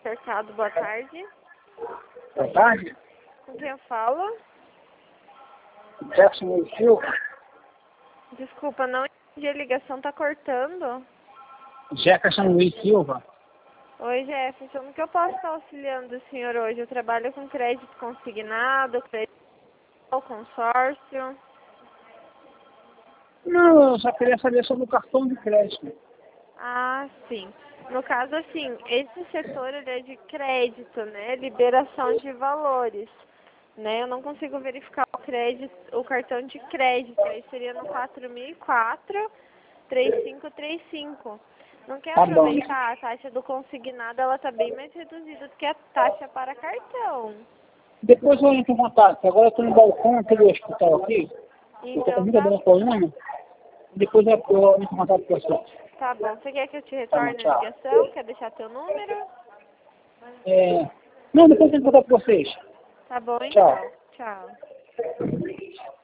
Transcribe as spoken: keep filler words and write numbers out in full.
Cercado, boa tarde. Boa tarde. Com quem eu falo? Jefferson Luiz Silva. Desculpa, não entendi, a ligação tá cortando. Jefferson Luiz Silva. Oi, Jefferson, no que eu posso estar auxiliando o senhor hoje? Eu trabalho com crédito consignado, crédito ao consórcio. Não, eu só queria saber sobre o cartão de crédito. Ah, sim. No caso, assim, esse setor ele é de crédito, né? Liberação de valores, né? Eu não consigo verificar o crédito, o cartão de crédito. Aí seria no quatro mil e quatro, três cinco três cinco. Não quer Tá bom. aproveitar? A taxa do consignado ela tá bem mais reduzida do que a taxa para cartão. Depois eu entro em contato. Agora eu estou no balcão aqui do hospital aqui. Eu estou com Então muita tá, dor na coluna. Depois eu, eu entro em contato com você. tá bom. Você quer que eu te Tá bom, retorne a tchau. ligação? Quer deixar teu número? É... Não, depois eu entro em contato com vocês. Tá bom Tchau. então. Tchau.